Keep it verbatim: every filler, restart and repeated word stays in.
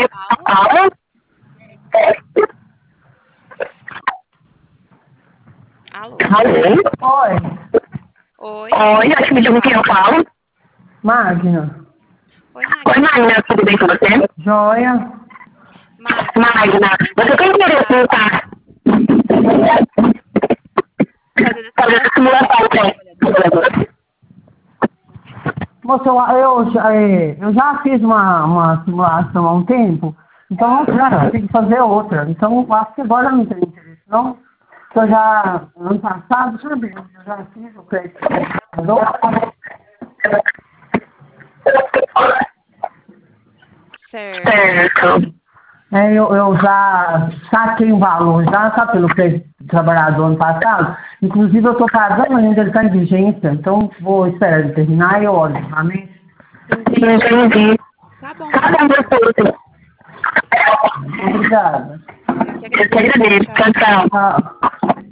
Alô? Alô? Alô? Oi. Oi. Oi, acho que me diga quem eu falo. Magna. Oi, Oi, Magna. Magna, tudo bem com você? Joia. Magna, Magna, você tem interesse em estar fazer a fazendo simulação simulação para para trabalhador? Moça, eu, eu, já- é, eu já fiz uma, uma simulação há um tempo, então já tem que fazer outra. Então eu acho que agora não tem interesse, não. Porque eu já, ano passado, sabe, eu já fiz o crédito. Certo. Certo. É, eu, eu já saquei um valor, já sabe pelo crédito do trabalhador ano passado. Inclusive eu estou pagando ainda, ele está em vigência, então vou esperar ele terminar e eu olho novamente. Entendi. Entendi. Tá bom, Tá bom, perfeito. perfeito. Obrigada. Eu que Eu que agradeço. agradeço. Tchau. Tchau, tchau. Tchau.